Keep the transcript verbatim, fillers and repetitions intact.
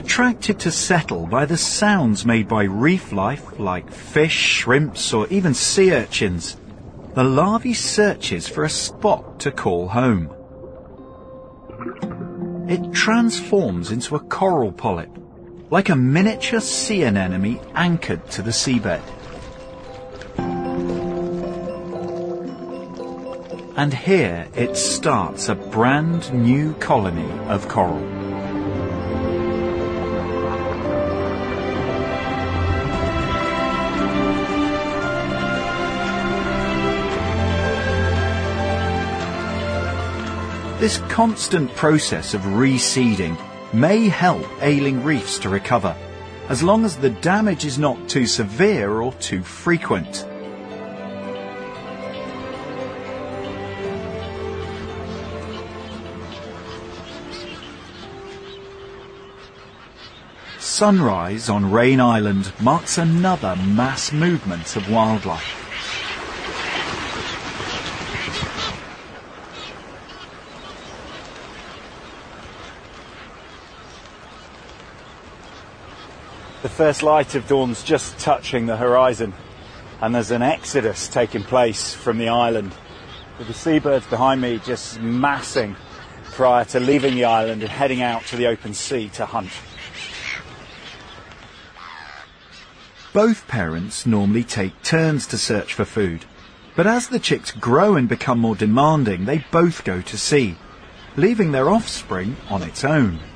attracted to settle by the sounds made by reef life like fish, shrimps or even sea urchins, the larvae searches for a spot to call home. It transforms into a coral polyp, like a miniature sea anemone anchored to the seabed. And here it starts a brand new colony of coral. This constant process of reseeding may help ailing reefs to recover, as long as the damage is not too severe or too frequent. Sunrise on Rain Island marks another mass movement of wildlife. The first light of dawn's just touching the horizon, and there's an exodus taking place from the island, with the seabirds behind me just massing prior to leaving the island and heading out to the open sea to hunt. Both parents normally take turns to search for food, but as the chicks grow and become more demanding, they both go to sea, leaving their offspring on its own.